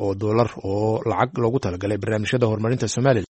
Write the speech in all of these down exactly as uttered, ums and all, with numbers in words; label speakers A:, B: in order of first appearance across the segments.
A: oo dollar oo lacag loogu talagalay barnaamijyada horumarinta Soomaaliya.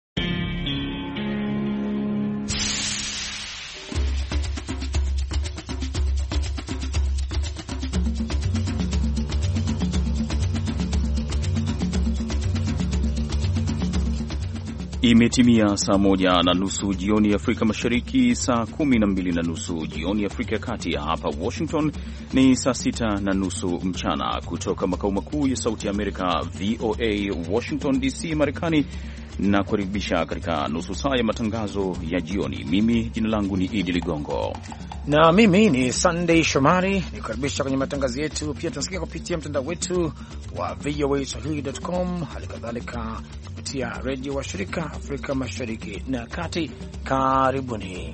B: Imetimia saa moja na nusu jioni Afrika Mashariki, saa kumi na mbili na nusu jioni Afrika ya Kati. Hapa Washington ni saa sita na nusu mchana. Kutoka makao makuu ya Sauti ya Amerika V O A Washington D C Marekani, na kukaribisha katika nusu saa ya matangazo ya jioni. Mimi jina langu ni Idi Ligongo
C: na mimi ni Sunday Shomari, nikukaribisha kwenye matangazo yetu. Pia tunasikia kupitia mtandao wetu wa v o a swahili dot com, hali kadhalika kupitia radio wa shirika Afrika Mashariki na Kati. Karibuni.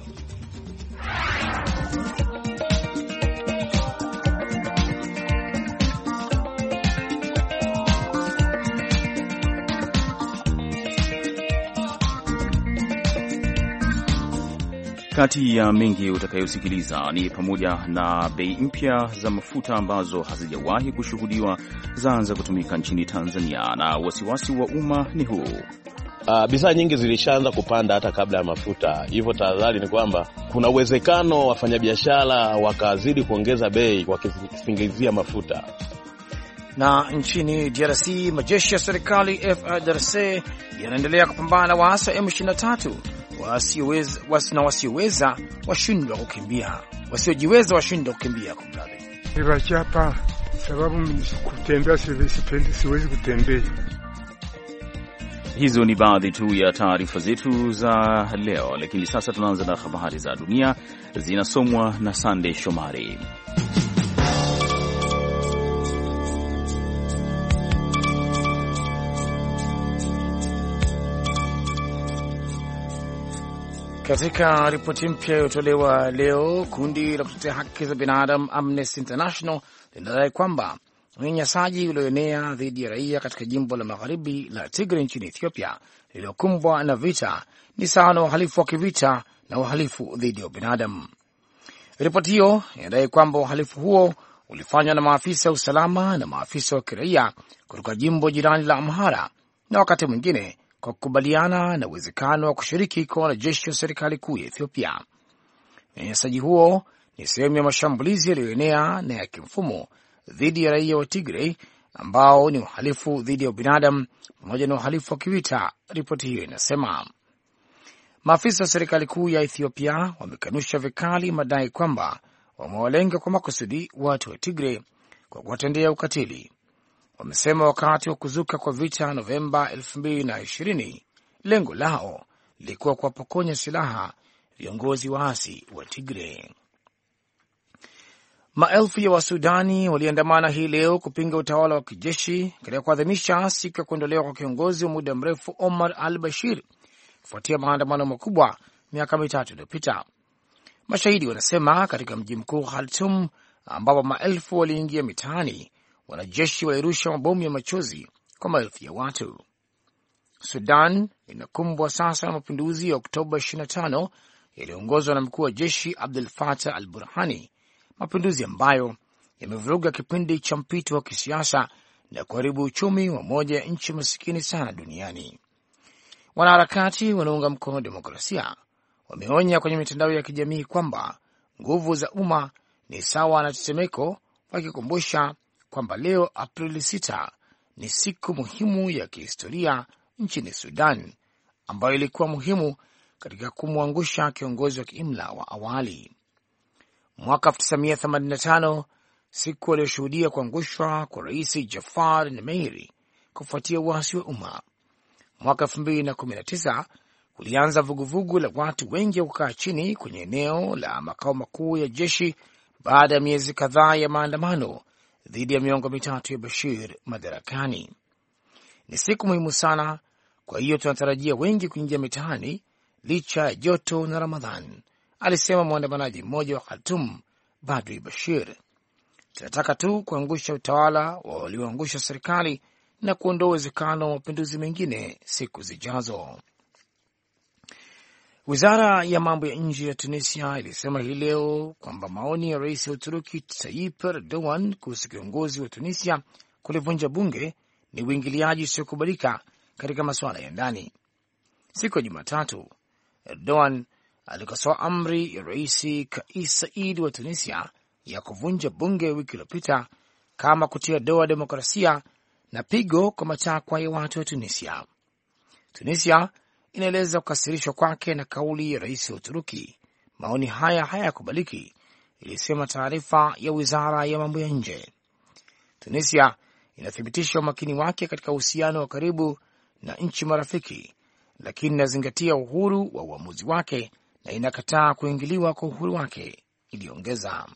B: Kati ya mengi utakayosikiliza ni pamoja na bei mpya za mafuta ambazo hazijawahi kushuhudiwa zaanza kutumika nchini Tanzania, na wasiwasi wa umma ni huu.
D: Uh, bidhaa nyingi zilishaanza kupanda hata kabla ya mafuta. Hivyo tahadhari ni kwamba kuna uwezekano wafanyabiashara wakazidi kuongeza bei wakisingizia mafuta.
C: Na nchini D R C, majeshi ya serikali F A R D C yanaendelea kupambana na waasi wa M ishirini na tatu. Wasioweza na wasioweza washindwa kukimbia, wasiojiweza washindwa kukimbia. Kumradhi,
E: nimechapa sababu kutembea sipendi, siwezi kutembea.
B: Hizo ni baadhi tu ya taarifa zetu za leo, lakini sasa tunaanza na habari za dunia zinasomwa na Sunday Shomari.
C: Katika ripoti mpya iliyotolewa leo, kundi la kutetea haki za binadamu Amnesty International linadai kwamba unyanyasaji ulioenea dhidi ya raia katika jimbo la magharibi la Tigray nchini Ethiopia lililokumbwa na vita ni sawa na uhalifu wa kivita na uhalifu dhidi ya binadamu. Ripoti hiyo inadai kwamba uhalifu huo ulifanywa na maafisa wa usalama na maafisa wa kiraia kutoka jimbo jirani la Amhara, na wakati mwingine kwa kukubaliana na uwezekano wa kushiriki kwa wanajeshi wa serikali kuu ya Ethiopia. Unyanyasaji huo ni sehemu ya mashambulizi yaliyoenea na ya kimfumo dhidi ya raia wa Tigray ambao ni uhalifu dhidi ya binadamu pamoja na uhalifu wa kivita, ripoti hiyo inasema. Maafisa wa serikali kuu ya Ethiopia wamekanusha vikali madai kwamba wamewalenga kwa makusudi watu wa Tigray kwa kuwatendea ukatili. Wamesema wakati wa kuzuka kwa vita Novemba elfu mbili na ishirini, lengo lao lilikuwa kuwapokonya silaha viongozi waasi wa Tigray. Maelfu ya Wasudani waliandamana hii leo kupinga utawala wa kijeshi katika kuadhimisha siku ya kuondolewa kwa kiongozi wa muda mrefu Omar al-Bashir kufuatia maandamano makubwa miaka mitatu iliyopita. Mashahidi wanasema katika mji mkuu Khartoum, ambapo maelfu waliingia mitaani, wanajeshi walirusha mabomu ya machozi kwa maelfu ya watu. Sudan inakumbwa sasa na mapinduzi ya Oktoba ishirini na tano yaliyoongozwa na mkuu wa jeshi Abdel Fattah al-Burhani, mapinduzi ambayo yamevuruga kipindi cha mpito wa kisiasa na kuharibu uchumi wa moja ya nchi masikini sana duniani. Wanaharakati wanaunga mkono demokrasia wameonya kwenye mitandao ya kijamii kwamba nguvu za umma ni sawa na tetemeko, wakikumbusha kwamba leo Aprili sita ni siku muhimu ya kihistoria nchini Sudan, ambayo ilikuwa muhimu katika kumwangusha kiongozi wa kiimla wa awali. Mwaka elfu tisa mia themanini na tano, siku aliyoshuhudia kuangushwa kwa Rais Jafar Nimeiri kufuatia uasi wa umma. Mwaka elfu mbili na kumi na tisa kulianza vuguvugu la watu wengi kukaa chini kwenye eneo la makao makuu ya jeshi baada ya miezi kadhaa ya maandamano dhidi ya miongo mitatu ya Bashir madarakani. Ni siku muhimu sana, kwa hiyo tunatarajia wengi kuingia mitaani licha ya joto na Ramadhan, alisema mwandamanaji mmoja wa Khartoum, Badri Bashir. Tunataka tu kuangusha utawala wa walioangusha serikali na kuondoa uwezekano wa mapinduzi mengine siku zijazo. Wizara ya mambo ya nje ya Tunisia ilisema hii leo kwamba maoni ya rais wa Uturuki Tayyip Erdogan kuhusu kiongozi wa Tunisia kulivunja bunge ni uingiliaji usiokubalika katika masuala ya ndani. Siku ya Jumatatu, Erdogan alikosoa amri ya Rais Kais Saied wa Tunisia ya kuvunja bunge wiki iliyopita kama kutia doa demokrasia na pigo kwa matakwa ya watu wa Tunisia. Tunisia inaeleza kukasirishwa kwake na kauli ya rais wa Uturuki. Maoni haya hayakubaliki, ilisema taarifa ya wizara ya mambo ya nje. Tunisia inathibitisha umakini wake katika uhusiano wa karibu na nchi marafiki, lakini inazingatia uhuru wa uamuzi wake na inakataa kuingiliwa kwa uhuru wake, iliongeza.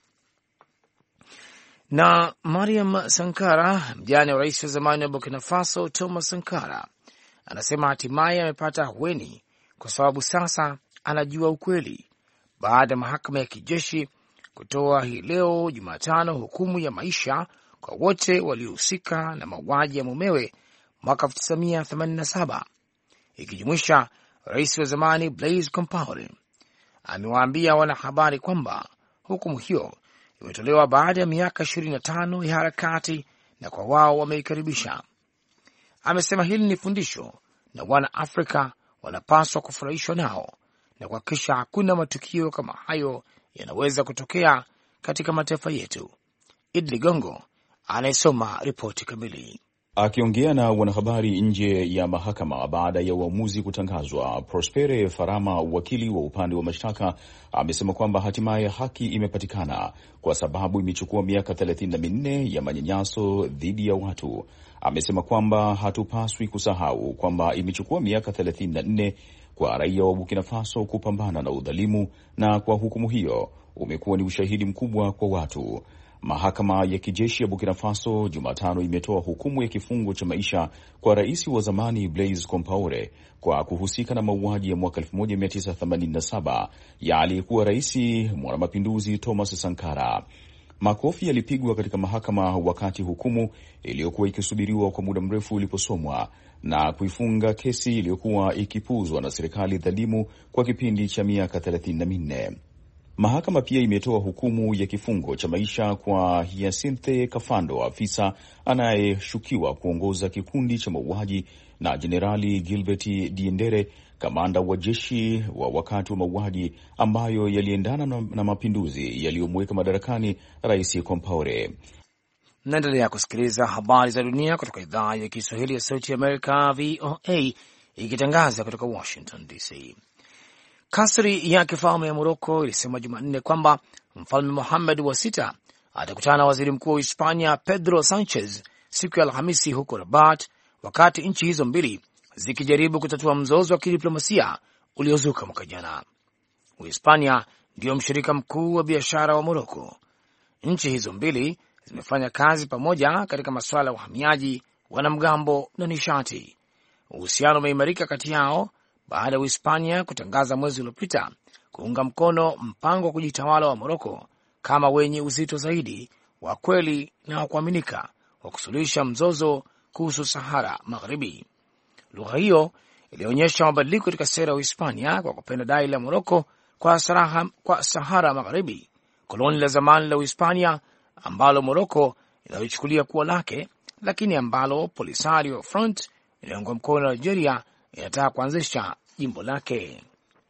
C: Na Mariam Sankara, mjane wa rais wa zamani wa Burkina Faso Thomas Sankara, anasema hatimaye amepata ahueni kwa sababu sasa anajua ukweli baada ya mahakama ya kijeshi kutoa hii leo Jumatano hukumu ya maisha kwa wote waliohusika na mauaji ya mumewe mwaka elfu tisa mia themanini na saba, ikijumuisha rais wa zamani Blaise Compaore. Amewaambia wanahabari kwamba hukumu hiyo imetolewa baada ya miaka ishirini na tano ya harakati na kwa wao wameikaribisha. Amesema hili ni fundisho na wana Afrika wanapaswa kufurahishwa nao na kuhakikisha hakuna matukio kama hayo yanaweza kutokea katika mataifa yetu. Idli Gongo anayesoma ripoti kamili.
B: Akiongea na wanahabari nje ya mahakama baada ya uamuzi kutangazwa, Prospere Farama, wakili wa upande wa mashtaka, amesema kwamba hatimaye haki imepatikana kwa sababu imechukua miaka thelathini na minne ya manyanyaso dhidi ya watu. Amesema kwamba hatupaswi kusahau kwamba imechukua miaka thelathini na nne kwa raia wa Burkina Faso kupambana na udhalimu, na kwa hukumu hiyo umekuwa ni ushahidi mkubwa kwa watu. Mahakama ya kijeshi ya Burkina Faso Jumatano imetoa hukumu ya kifungo cha maisha kwa rais wa zamani Blaise Compaore kwa kuhusika na mauaji ya mwaka elfu moja mia tisa themanini na saba ya aliyekuwa rais mwanamapinduzi Thomas Sankara. Makofi yalipigwa katika mahakama wakati hukumu iliyokuwa ikisubiriwa kwa muda mrefu iliposomwa na kuifunga kesi iliyokuwa ikipuzwa na serikali dhalimu kwa kipindi cha miaka thelathini na minne. Mahakama pia imetoa hukumu ya kifungo cha maisha kwa Hyacinthe Kafando, afisa anayeshukiwa kuongoza kikundi cha mauaji, na Jenerali Gilbert Diendere, kamanda wa jeshi wa wakati wa mauaji ambayo yaliendana na, na mapinduzi yaliyomweka madarakani Rais Compaore.
C: Naendelea kusikiliza habari za dunia kutoka idhaa ya Kiswahili ya Sauti ya Amerika, V O A, ikitangaza kutoka Washington D C. Kasri ya kifalme ya Moroko ilisema Jumanne kwamba Mfalme Mohamed wa sita atakutana na waziri mkuu wa Hispania Pedro Sanchez siku ya Alhamisi huko Rabat, wakati nchi hizo mbili zikijaribu kutatua mzozo wa kidiplomasia uliozuka mwaka jana. Uhispania ndio mshirika mkuu wa biashara wa Moroko. Nchi hizo mbili zimefanya kazi pamoja katika masuala ya uhamiaji, wanamgambo na nishati. Uhusiano umeimarika kati yao baada ya Uhispania kutangaza mwezi uliopita kuunga mkono mpango wa kujitawala wa Moroko kama wenye uzito zaidi, wa kweli na wa kuaminika wa kusuluhisha mzozo kuhusu Sahara Magharibi. Lugha hiyo ilionyesha mabadiliko katika sera ya Uhispania kwa kupenda dai la Moroko kwa, kwa Sahara Magharibi, koloni la zamani la Uhispania ambalo Moroko inayochukulia kuwa lake, lakini ambalo Polisario Front inayoungwa mkono na Algeria inataka kuanzisha jimbo lake.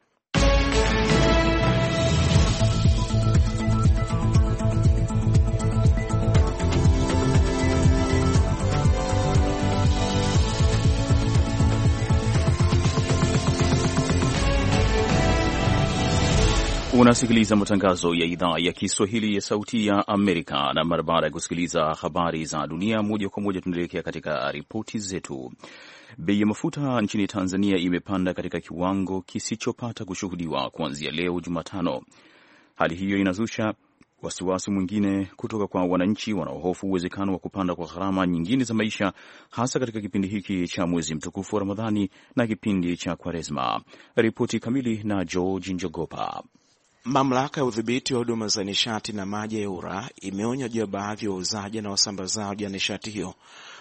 B: Unasikiliza matangazo ya idhaa ya Kiswahili ya Sauti ya Amerika, na mara baada ya kusikiliza habari za dunia moja kwa moja tunaelekea katika ripoti zetu. Bei ya mafuta nchini Tanzania imepanda katika kiwango kisichopata kushuhudiwa kuanzia leo Jumatano. Hali hiyo inazusha wasiwasi mwingine kutoka kwa wananchi wanaohofu uwezekano wa kupanda kwa gharama nyingine za maisha, hasa katika kipindi hiki cha mwezi mtukufu wa Ramadhani na kipindi cha Kwaresma. Ripoti kamili na George Njogopa.
F: Mamlaka ya udhibiti wa huduma za nishati na maji ya EWURA imeonya juu ya baadhi ya wauzaji na wasambazaji wa nishati hiyo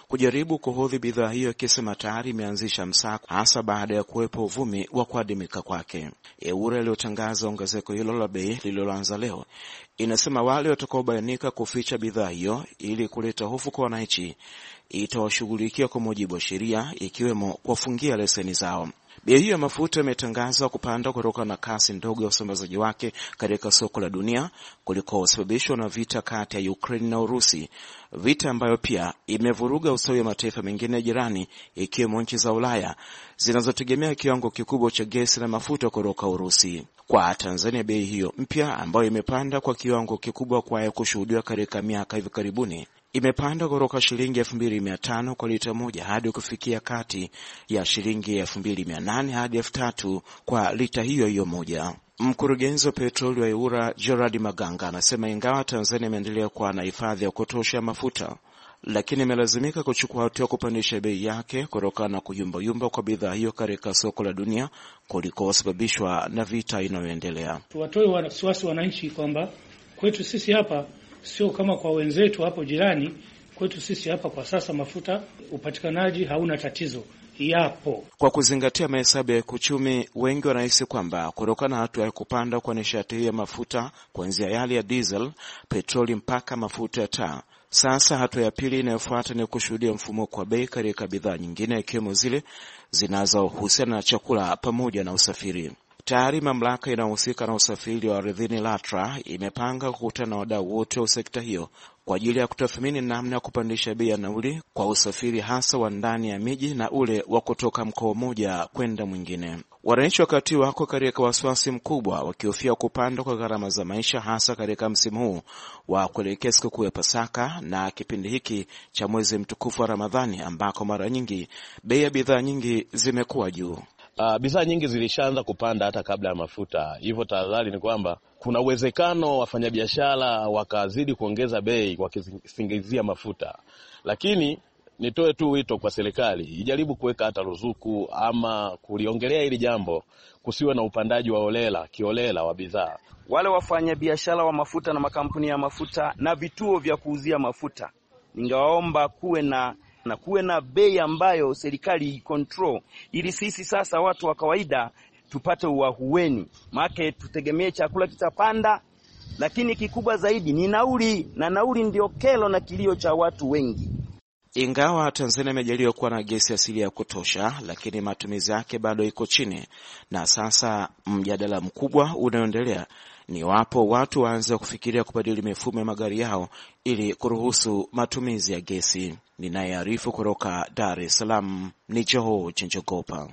F: kujaribu kuhodhi bidhaa hiyo, ikisema tayari imeanzisha msako, hasa baada ya kuwepo uvumi wa kuadimika kwake. EWURA iliyotangaza ongezeko hilo la bei lililoanza leo inasema wale watakaobainika kuficha bidhaa hiyo ili kuleta hofu kwa wananchi itawashughulikia kwa mujibu wa sheria, ikiwemo kuwafungia leseni zao. Bei hiyo ya mafuta imetangazwa kupanda kutokana na kasi ndogo ya usambazaji wake katika soko la dunia kulikosababishwa na vita kati ya Ukraine na Urusi, vita ambayo pia imevuruga ustawi wa mataifa mengine jirani, ikiwemo nchi za Ulaya zinazotegemea kiwango kikubwa cha gesi na mafuta kutoka Urusi. Kwa Tanzania, bei hiyo mpya ambayo imepanda kwa kiwango kikubwa kwa kushuhudiwa katika miaka hivi karibuni imepanda kutoka shilingi elfu mbili mia tano kwa lita moja hadi kufikia kati ya shilingi elfu mbili mia nane hadi elfu tatu kwa lita hiyo hiyo moja. Mkurugenzi wa petroli wa EWURA Gerard Maganga anasema ingawa Tanzania imeendelea kuwa na hifadhi ya kutosha mafuta, lakini imelazimika kuchukua hatua kupandisha bei yake kutokana na kuyumbayumba kwa bidhaa hiyo katika soko la dunia kulikosababishwa na vita inayoendelea.
G: Tuwatoe wasiwasi wananchi kwamba kwetu sisi hapa sio kama kwa wenzetu hapo jirani. Kwetu sisi hapa kwa sasa mafuta upatikanaji hauna tatizo, yapo.
F: Kwa kuzingatia mahesabu ya kiuchumi, wengi wanahisi kwamba kutokana na hatua ya kupanda kwa nishati ya mafuta kuanzia yale ya diesel, petroli mpaka mafuta ya taa, sasa hatua ya pili inayofuata ni kushuhudia mfumuko wa bei katika bidhaa nyingine, ikiwemo zile zinazohusiana na chakula pamoja na usafiri. Tayari mamlaka inayohusika na usafiri wa ardhini LATRA imepanga kukutana na wadau wote wa sekta hiyo kwa ajili ya kutathmini namna ya kupandisha bei ya nauli kwa usafiri, hasa wa ndani ya miji na ule wa kutoka mkoa mmoja kwenda mwingine. Wananchi wakati wako katika wasiwasi mkubwa, wakihofia kupanda kwa gharama za maisha, hasa katika msimu huu wa kuelekea sikukuu ya Pasaka na kipindi hiki cha mwezi mtukufu wa Ramadhani, ambako mara nyingi bei ya bidhaa nyingi zimekuwa juu.
D: Uh, bidhaa nyingi zilishaanza kupanda hata kabla ya mafuta. Hivyo tahadhari ni kwamba kuna uwezekano wafanyabiashara wakazidi kuongeza bei wakisingizia mafuta. Lakini nitoe tu wito kwa serikali ijaribu kuweka hata ruzuku ama kuliongelea hili jambo, kusiwe na upandaji wa holela kiolela wa bidhaa.
H: Wale wafanyabiashara wa mafuta na makampuni ya mafuta na vituo vya kuuzia mafuta, ningewaomba kuwe na na kuwe na bei ambayo serikali control, ili sisi sasa watu wa kawaida tupate uahueni. Maana tutegemee chakula kitapanda, lakini kikubwa zaidi ni nauli, na nauli ndio kelo na kilio cha watu wengi.
F: Ingawa Tanzania imejaliwa kuwa na gesi asili ya kutosha, lakini matumizi yake bado iko chini, na sasa mjadala mkubwa unaoendelea ni wapo watu waanze kufikiria kubadili mifumo ya magari yao ili kuruhusu matumizi ya gesi. Ninayearifu kutoka Dar es Salaam ni Joho Chinjogopa.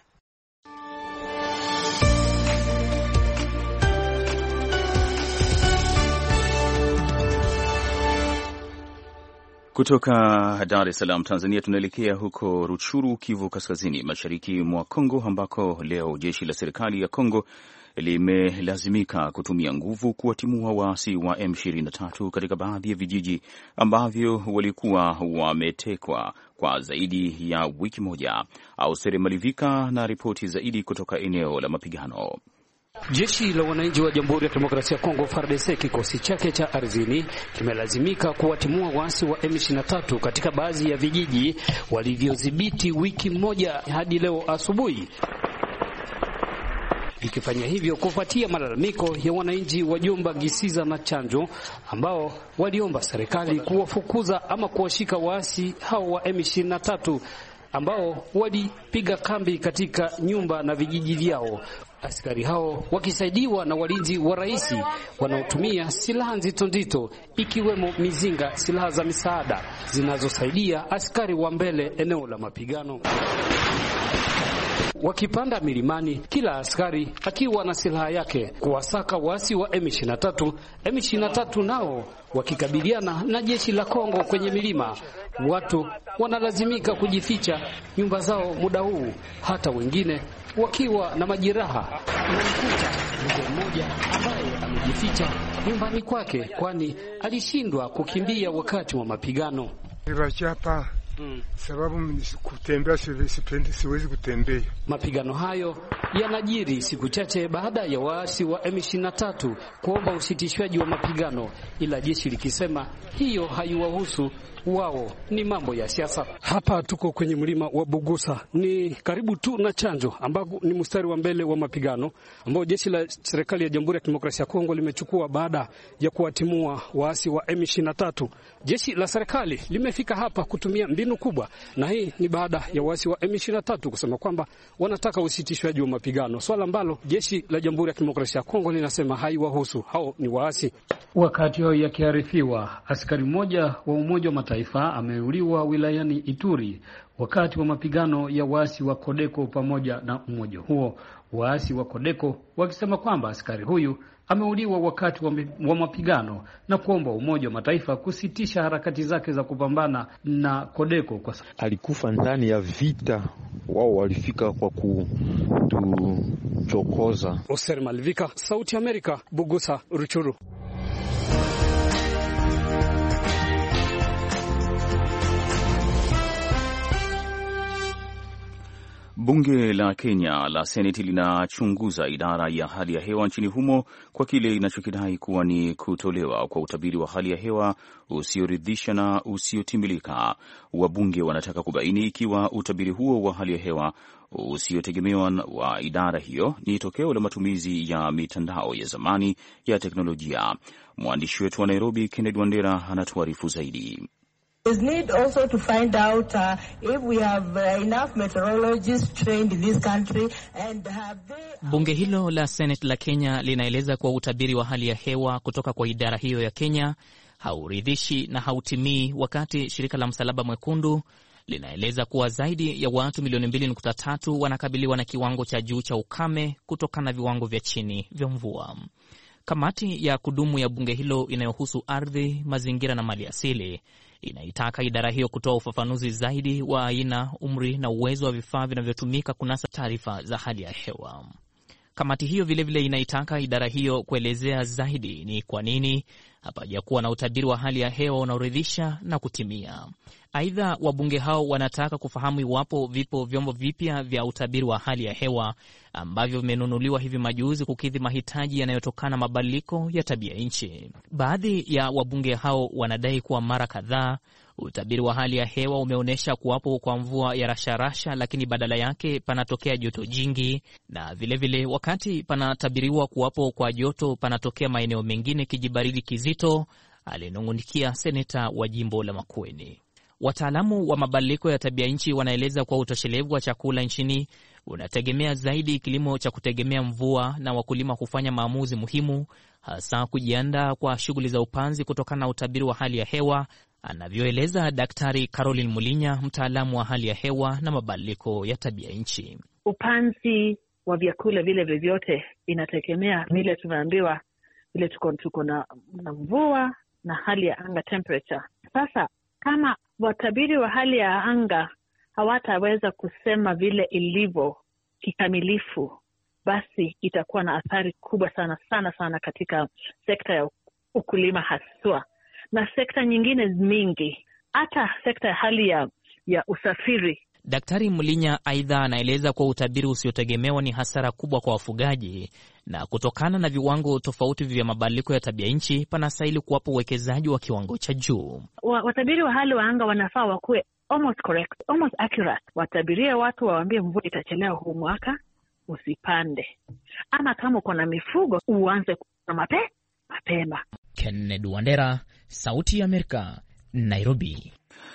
B: Kutoka Dar es Salaam, Tanzania, tunaelekea huko Rutshuru, Kivu Kaskazini, mashariki mwa Kongo, ambako leo jeshi la serikali ya Kongo limelazimika kutumia nguvu kuwatimua waasi wa M ishirini na tatu katika baadhi ya vijiji ambavyo walikuwa wametekwa kwa zaidi ya wiki moja. Ausere Malivika na ripoti zaidi kutoka eneo la mapigano.
I: Jeshi la wananchi wa Jamhuri ya Kidemokrasia ya Kongo F A R D C kikosi chake cha ardhini kimelazimika kuwatimua waasi wa M ishirini na tatu katika baadhi ya vijiji walivyodhibiti wiki moja hadi leo asubuhi. Ikifanya hivyo kufuatia malalamiko ya wananchi wa Jomba, Gisiza na Chanjo ambao waliomba serikali kuwafukuza ama kuwashika waasi hao wa M ishirini na tatu ambao walipiga kambi katika nyumba na vijiji vyao. Askari hao wakisaidiwa na walinzi wa rais wanaotumia silaha nzito nzito ikiwemo mizinga, silaha za misaada zinazosaidia askari wa mbele eneo la mapigano. Wakipanda milimani, kila askari akiwa na silaha yake kuwasaka waasi wa M ishirini na tatu. M ishirini na tatu nao wakikabiliana na jeshi la Kongo kwenye milima. Watu wanalazimika kujificha nyumba zao muda huu, hata wengine wakiwa na majeraha. Namkuta mzee mmoja ambaye amejificha nyumbani kwake kwani alishindwa kukimbia wakati wa mapigano.
E: Nibachapa Hmm. Sababu kutembea sipendi, siwezi kutembea.
I: Mapigano hayo yanajiri siku chache baada ya waasi wa M ishirini na tatu kuomba usitishwaji wa mapigano, ila jeshi likisema hiyo haiwahusu wao ni mambo ya siasa. Hapa tuko kwenye mlima wa Bugusa, ni karibu tu na Chanjo ambako ni mstari wa mbele wa mapigano ambao jeshi la serikali ya Jamhuri ya Kidemokrasia ya Kongo limechukua baada ya kuwatimua waasi wa M ishirini na tatu. Jeshi la serikali limefika hapa kutumia mbinu kubwa, na hii ni baada ya waasi wa M ishirini na tatu kusema kwamba wanataka usitishwaji wa mapigano, swala ambalo jeshi la Jamhuri ya Kidemokrasia ya Kongo linasema haiwahusu, hao ni waasi.
J: Wakati hao yakiarifiwa, askari mmoja wa Umoja wa Mataifa ameuliwa wilayani Ituri wakati wa mapigano ya waasi wa Kodeko pamoja na umoja huo. Waasi wa Kodeko wakisema kwamba askari huyu ameuliwa wakati wa, wa mapigano na kuomba Umoja wa Mataifa kusitisha harakati zake za kupambana na Kodeko kwa
K: alikufa ndani ya vita. Wao walifika kwa kutuchokoza.
I: Oser Malvika, Sauti ya Amerika, Bugusa, Ruchuru.
B: Bunge la Kenya la Seneti linachunguza idara ya hali ya hewa nchini humo kwa kile inachokidai kuwa ni kutolewa kwa utabiri wa hali ya hewa usioridhisha na usiotimilika. Wabunge wanataka kubaini ikiwa utabiri huo wa hali ya hewa usiotegemewa wa idara hiyo ni tokeo la matumizi ya mitandao ya zamani ya teknolojia. Mwandishi wetu wa Nairobi, Kennedy Wandera, anatuarifu zaidi.
L: There's need also to find out uh, if we have uh, enough meteorologists trained in this country and have they...
M: Bunge hilo la Senate la Kenya linaeleza kuwa utabiri wa hali ya hewa kutoka kwa idara hiyo ya Kenya hauridhishi na hautimii, wakati shirika la Msalaba Mwekundu linaeleza kuwa zaidi ya watu milioni mbili nukta tatu wanakabiliwa na kiwango cha juu cha ukame kutokana na viwango vya chini vya mvua. Kamati ya kudumu ya bunge hilo inayohusu ardhi, mazingira na mali asili inaitaka idara hiyo kutoa ufafanuzi zaidi wa aina, umri na uwezo wa vifaa vinavyotumika kunasa taarifa za hali ya hewa. Kamati hiyo vilevile vile inaitaka idara hiyo kuelezea zaidi ni kwa nini hapajakuwa na utabiri wa hali ya hewa unaoridhisha na kutimia. Aidha, wabunge hao wanataka kufahamu iwapo vipo vyombo vipya vya utabiri wa hali ya hewa ambavyo vimenunuliwa hivi majuzi kukidhi mahitaji yanayotokana na mabadiliko ya tabia nchi. Baadhi ya wabunge hao wanadai kuwa mara kadhaa utabiri wa hali ya hewa umeonyesha kuwapo kwa mvua ya rasharasha, lakini badala yake panatokea joto jingi, na vilevile vile, wakati panatabiriwa kuwapo kwa joto panatokea maeneo mengine kijibaridi kizito, alinungunikia seneta wa jimbo la Makueni. Wataalamu wa mabadiliko ya tabia nchi wanaeleza kuwa utoshelevu wa chakula nchini unategemea zaidi kilimo cha kutegemea mvua, na wakulima hufanya maamuzi muhimu, hasa kujiandaa kwa shughuli za upanzi kutokana na utabiri wa hali ya hewa, anavyoeleza Daktari Caroline Mulinya, mtaalamu wa hali ya hewa na mabadiliko ya tabia nchi.
N: Upanzi wa vyakula vile vyovyote inategemea vile tunaambiwa vile tuko, tuko na, na mvua na hali ya anga temperature. Sasa kama watabiri wa hali ya anga hawataweza kusema vile ilivyo kikamilifu, basi itakuwa na athari kubwa sana sana sana katika sekta ya ukulima haswa na sekta nyingine mingi, hata sekta ya hali ya, ya usafiri.
M: Daktari Mulinya aidha anaeleza kuwa utabiri usiotegemewa ni hasara kubwa kwa wafugaji, na kutokana na viwango tofauti vya mabadiliko ya tabia nchi panastahili kuwapo uwekezaji wa kiwango cha juu.
N: Watabiri wa hali wa anga wanafaa wakuwe almost correct, almost accurate. Watabirie watu, waambie mvua itachelewa huu mwaka, usipande. Ama kama uko na mifugo uanze na mape mapema.
M: Kennedy Wandera, Sauti ya Amerika, Nairobi.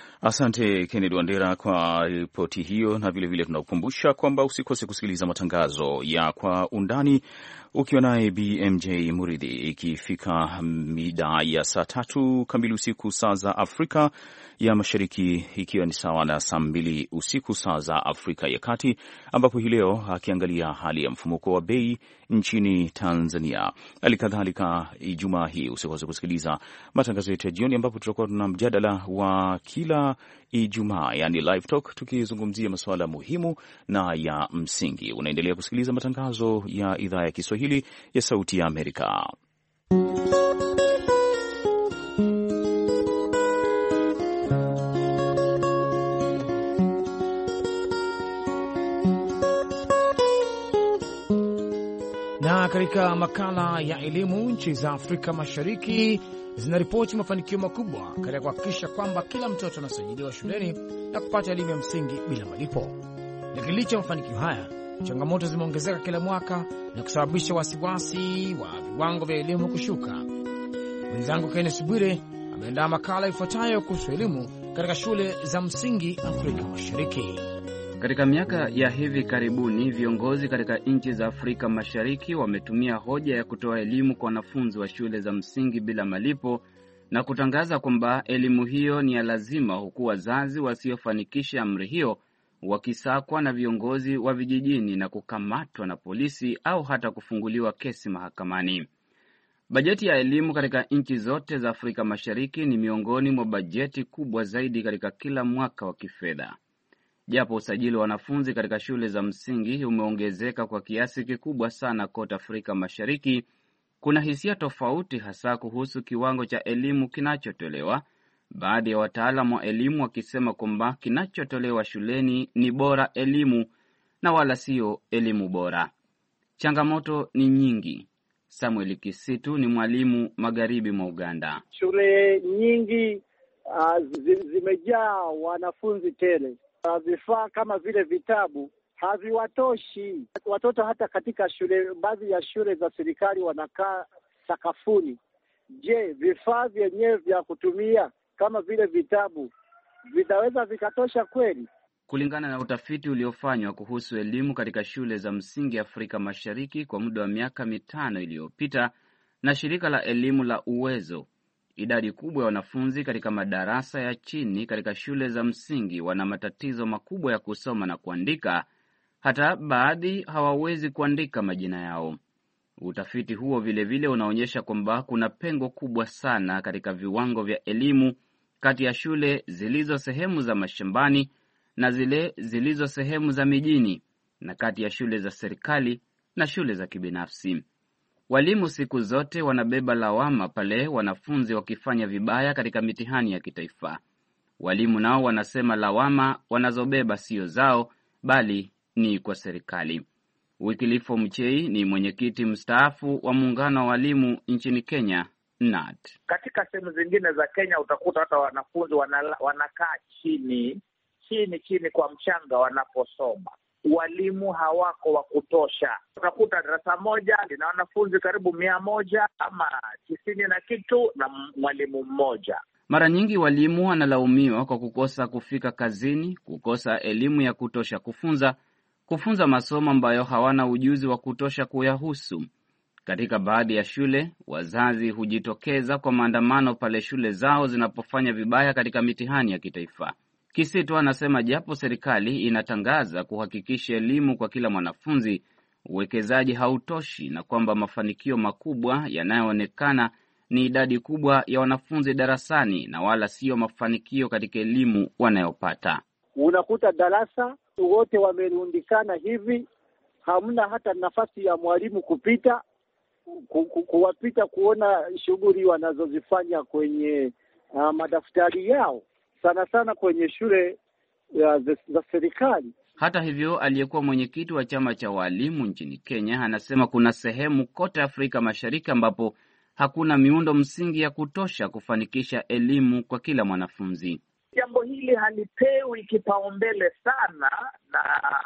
B: Asante Kennedy Wandera kwa ripoti hiyo, na vilevile tunakukumbusha kwamba usikose kusikiliza matangazo ya Kwa Undani ukiwa naye B M J Muridhi ikifika mida ya saa tatu kamili usiku saa za Afrika ya Mashariki, ikiwa ni sawa na saa mbili usiku saa za Afrika ya Kati, ambapo hii leo akiangalia hali ya mfumuko wa bei nchini Tanzania. Halikadhalika Ijumaa hii usikose kusikiliza matangazo yetu ya jioni, ambapo tutakuwa tuna mjadala wa kila Ijumaa, yani live talk, tukizungumzia masuala muhimu na ya msingi. Unaendelea kusikiliza matangazo ya idhaa ya Kiswahili ya Sauti ya Amerika.
C: Na katika makala ya elimu, nchi za Afrika Mashariki zinaripoti mafanikio makubwa katika kuhakikisha kwamba kila mtoto anasajiliwa shuleni na kupata elimu ya msingi bila malipo. Lakini licha ya mafanikio haya, changamoto zimeongezeka kila mwaka na kusababisha wasiwasi wa viwango vya elimu kushuka. Mwenzangu Kenneth Bwire ameandaa makala ifuatayo kuhusu elimu katika shule za msingi Afrika Mashariki.
O: Katika miaka ya hivi karibuni, viongozi katika nchi za Afrika Mashariki wametumia hoja ya kutoa elimu kwa wanafunzi wa shule za msingi bila malipo na kutangaza kwamba elimu hiyo ni ya lazima, huku wazazi wasiofanikisha amri hiyo wakisakwa na viongozi wa vijijini na kukamatwa na polisi au hata kufunguliwa kesi mahakamani. Bajeti ya elimu katika nchi zote za Afrika Mashariki ni miongoni mwa bajeti kubwa zaidi katika kila mwaka wa kifedha. Japo usajili wa wanafunzi katika shule za msingi umeongezeka kwa kiasi kikubwa sana kote Afrika Mashariki, kuna hisia tofauti hasa kuhusu kiwango cha elimu kinachotolewa. Baadhi ya wataalamu wa elimu wakisema kwamba kinachotolewa shuleni ni bora elimu na wala sio elimu bora. Changamoto ni nyingi. Samuel Kisitu ni mwalimu magharibi mwa Uganda.
P: Shule nyingi uh, zimejaa wanafunzi tele. Uh, vifaa kama vile vitabu haviwatoshi watoto. Hata katika shule, baadhi ya shule za serikali wanakaa sakafuni. Je, vifaa vyenyewe vya kutumia kama vile vitabu vitaweza vikatosha kweli?
O: Kulingana na utafiti uliofanywa kuhusu elimu katika shule za msingi Afrika Mashariki kwa muda wa miaka mitano iliyopita na shirika la elimu la Uwezo, idadi kubwa ya wanafunzi katika madarasa ya chini katika shule za msingi wana matatizo makubwa ya kusoma na kuandika, hata baadhi hawawezi kuandika majina yao. Utafiti huo vile vile unaonyesha kwamba kuna pengo kubwa sana katika viwango vya elimu kati ya shule zilizo sehemu za mashambani na zile zilizo sehemu za mijini, na kati ya shule za serikali na shule za kibinafsi. Walimu siku zote wanabeba lawama pale wanafunzi wakifanya vibaya katika mitihani ya kitaifa. Walimu nao wanasema lawama wanazobeba sio zao, bali ni kwa serikali. Wycliffe Mchei ni mwenyekiti mstaafu wa muungano wa walimu nchini Kenya, N A T.
Q: Katika sehemu zingine za Kenya utakuta hata wanafunzi wana, wanakaa chini chini chini kwa mchanga wanaposoma. Walimu hawako wa kutosha. Utakuta darasa moja lina wanafunzi karibu mia moja ama tisini na kitu na mwalimu mmoja.
O: Mara nyingi walimu wanalaumiwa kwa kukosa kufika kazini, kukosa elimu ya kutosha kufunza, kufunza masomo ambayo hawana ujuzi wa kutosha kuyahusu. Katika baadhi ya shule, wazazi hujitokeza kwa maandamano pale shule zao zinapofanya vibaya katika mitihani ya kitaifa. Kisitu anasema japo serikali inatangaza kuhakikisha elimu kwa kila mwanafunzi, uwekezaji hautoshi na kwamba mafanikio makubwa yanayoonekana ni idadi kubwa ya wanafunzi darasani na wala sio mafanikio katika elimu wanayopata.
P: Unakuta darasa wote wamerundikana hivi, hamna hata nafasi ya mwalimu kupita ku, ku, kuwapita kuona shughuli wanazozifanya kwenye uh, madaftari yao, sana sana kwenye shule uh, za, za serikali.
O: Hata hivyo, aliyekuwa mwenyekiti wa chama cha walimu nchini Kenya anasema kuna sehemu kote Afrika Mashariki ambapo hakuna miundo msingi ya kutosha kufanikisha elimu kwa kila mwanafunzi.
Q: Jambo hili halipewi kipaumbele sana na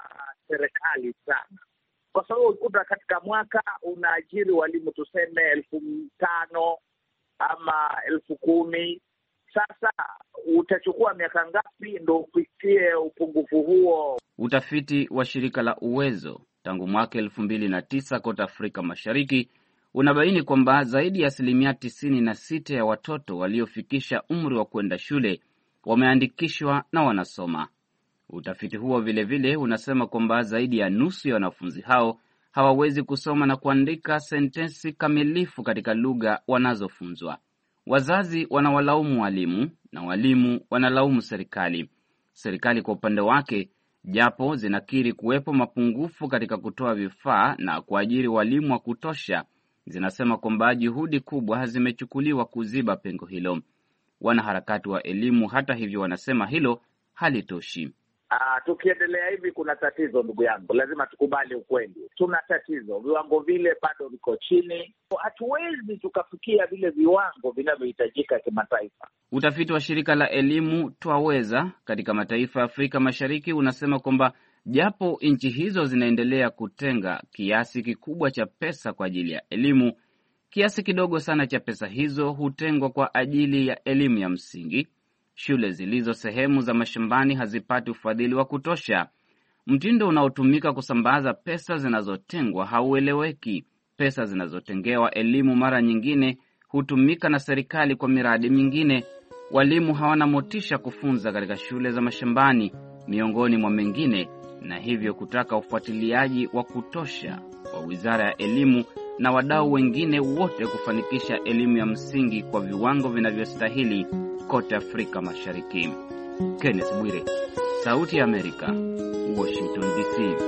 Q: serikali sana, kwa sababu ukuta katika mwaka unaajiri walimu tuseme elfu tano ama elfu kumi. Sasa utachukua miaka ngapi ndo ufikie upungufu huo?
O: Utafiti wa shirika la Uwezo tangu mwaka elfu mbili na tisa kote Afrika Mashariki unabaini kwamba zaidi ya asilimia tisini na sita ya watoto waliofikisha umri wa kwenda shule wameandikishwa na wanasoma. Utafiti huo vile vile unasema kwamba zaidi ya nusu ya wanafunzi hao hawawezi kusoma na kuandika sentensi kamilifu katika lugha wanazofunzwa. Wazazi wanawalaumu walimu na walimu wanalaumu serikali. Serikali kwa upande wake, japo zinakiri kuwepo mapungufu katika kutoa vifaa na kuajiri walimu wa kutosha, zinasema kwamba juhudi kubwa zimechukuliwa kuziba pengo hilo. Wanaharakati wa elimu hata hivyo wanasema hilo halitoshi.
Q: Uh, tukiendelea hivi kuna tatizo ndugu yangu, lazima tukubali ukweli. Tuna tatizo, viwango vile bado viko chini. Hatuwezi tukafikia vile viwango vinavyohitajika kimataifa.
O: Utafiti wa shirika la elimu Twaweza katika mataifa ya Afrika Mashariki unasema kwamba japo nchi hizo zinaendelea kutenga kiasi kikubwa cha pesa kwa ajili ya elimu, kiasi kidogo sana cha pesa hizo hutengwa kwa ajili ya elimu ya msingi. Shule zilizo sehemu za mashambani hazipati ufadhili wa kutosha. Mtindo unaotumika kusambaza pesa zinazotengwa haueleweki. Pesa zinazotengewa elimu mara nyingine hutumika na serikali kwa miradi mingine. Walimu hawana motisha kufunza katika shule za mashambani, miongoni mwa mengine, na hivyo kutaka ufuatiliaji wa kutosha wa Wizara ya Elimu na wadau wengine wote kufanikisha elimu ya msingi kwa viwango vinavyostahili kote Afrika Mashariki. Kenneth Bwire, Sauti ya Amerika, Washington D C.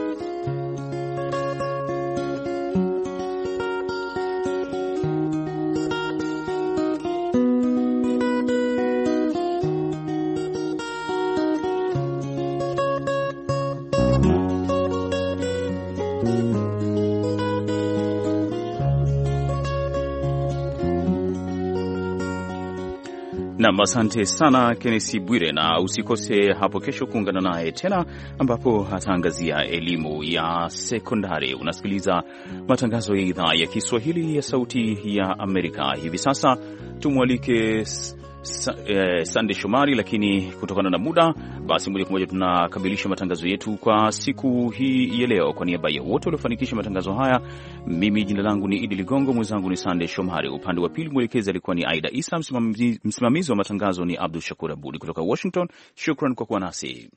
B: Nam, asante sana Kenneth Bwire, na usikose hapo kesho kuungana naye tena ambapo ataangazia elimu ya sekondari. Unasikiliza matangazo ya idhaa ya Kiswahili ya Sauti ya Amerika. Hivi sasa tumwalike Sa, eh, Sande Shomari, lakini kutokana na muda basi moja kwa moja tunakamilisha matangazo yetu kwa siku hii ya leo. Kwa niaba ya wote waliofanikisha matangazo haya, mimi jina langu ni Idi Ligongo, mwenzangu ni Sande Shomari, upande wa pili mwelekezi alikuwa ni Aida Isa, msimamizi, msimamizi wa matangazo ni Abdul Shakur Abudi kutoka Washington. Shukran kwa kuwa nasi.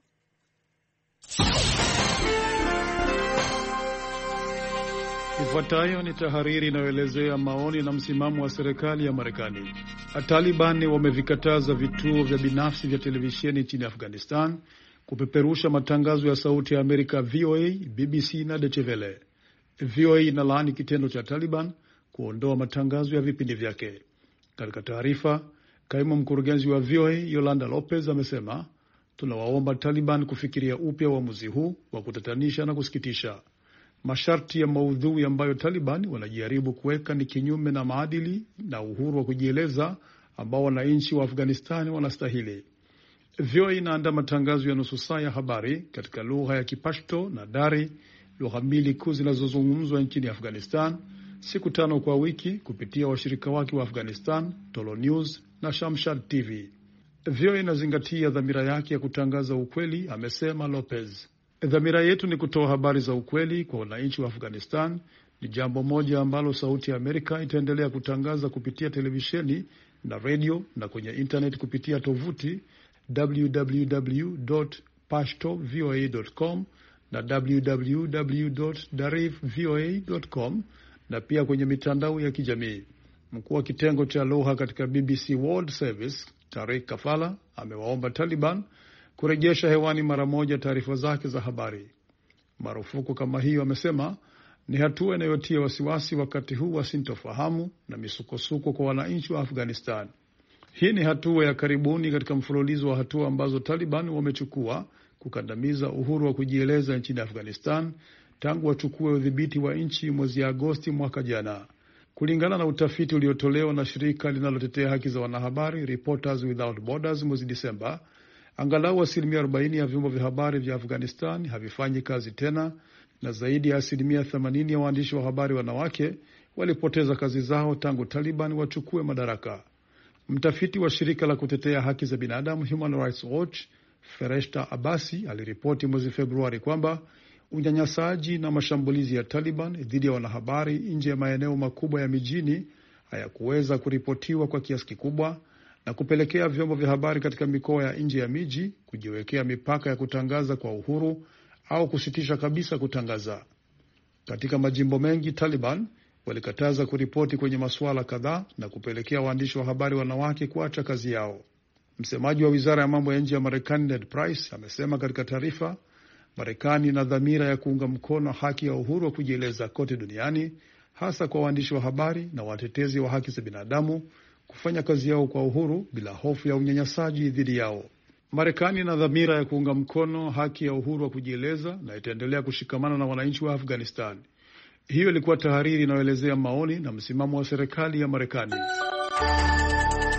R: Ifuatayo ni tahariri inayoelezea maoni na msimamo wa serikali ya Marekani. Taliban wamevikataza vituo vya binafsi vya televisheni nchini Afghanistan kupeperusha matangazo ya Sauti ya Amerika V O A, B B C na Deutsche Welle. V O A inalaani kitendo cha Taliban kuondoa matangazo ya vipindi vyake. Katika taarifa, kaimu mkurugenzi wa V O A Yolanda Lopez amesema, tunawaomba Taliban kufikiria upya uamuzi huu wa kutatanisha na kusikitisha. Masharti ya maudhui ambayo Taliban wanajaribu kuweka ni kinyume na maadili na uhuru wa kujieleza ambao wananchi wa Afghanistan wanastahili. V O A inaandaa matangazo ya nusu saa ya habari katika lugha ya Kipashto na Dari, lugha mbili kuu zinazozungumzwa nchini Afghanistan, siku tano kwa wiki kupitia washirika wake wa Afghanistan, Tolo News na Shamshad T V. V O A inazingatia dhamira yake ya kutangaza ukweli, amesema Lopez. Dhamira yetu ni kutoa habari za ukweli kwa wananchi wa Afghanistan. Ni jambo moja ambalo Sauti ya Amerika itaendelea kutangaza kupitia televisheni na radio na kwenye internet kupitia tovuti w w w dot pashto voa dot com na w w w dot darif voa dot com na pia kwenye mitandao ya kijamii. Mkuu wa kitengo cha lugha katika B B C World Service, Tariq Kafala, amewaomba Taliban kurejesha hewani mara moja taarifa zake za habari. Marufuku kama hiyo, amesema, ni hatua inayotia wasiwasi wakati huu wa sintofahamu na misukosuko kwa wananchi wa Afghanistan. Hii ni hatua ya karibuni katika mfululizo wa hatua ambazo Taliban wamechukua kukandamiza uhuru wa kujieleza nchini Afghanistan tangu wachukue udhibiti wa nchi mwezi Agosti mwaka jana. Kulingana na utafiti uliotolewa na shirika linalotetea haki za wanahabari Reporters Without Borders mwezi Disemba, angalau asilimia arobaini ya vyombo vya habari vya Afghanistan havifanyi kazi tena, na zaidi ya asilimia themanini ya waandishi wa habari wanawake walipoteza kazi zao tangu Taliban wachukue madaraka. Mtafiti wa shirika la kutetea haki za binadamu Human Rights Watch, Fereshta Abasi, aliripoti mwezi Februari kwamba unyanyasaji na mashambulizi ya Taliban dhidi ya wanahabari nje ya maeneo makubwa ya mijini hayakuweza kuripotiwa kwa kiasi kikubwa, na kupelekea vyombo vya habari katika mikoa ya nje ya miji kujiwekea mipaka ya kutangaza kwa uhuru au kusitisha kabisa kutangaza. Katika majimbo mengi, Taliban walikataza kuripoti kwenye masuala kadhaa na kupelekea waandishi wa habari wanawake kuacha kazi yao. Msemaji wa Wizara ya Mambo ya Nje ya Marekani Ned Price amesema katika taarifa, Marekani ina dhamira ya kuunga mkono haki ya uhuru wa kujieleza kote duniani, hasa kwa waandishi wa habari na watetezi wa haki za binadamu kufanya kazi yao kwa uhuru bila hofu ya unyanyasaji dhidi yao. Marekani ina dhamira ya kuunga mkono haki ya uhuru wa kujieleza na itaendelea kushikamana na wananchi wa Afghanistan. Hiyo ilikuwa tahariri inayoelezea maoni na msimamo wa serikali ya Marekani.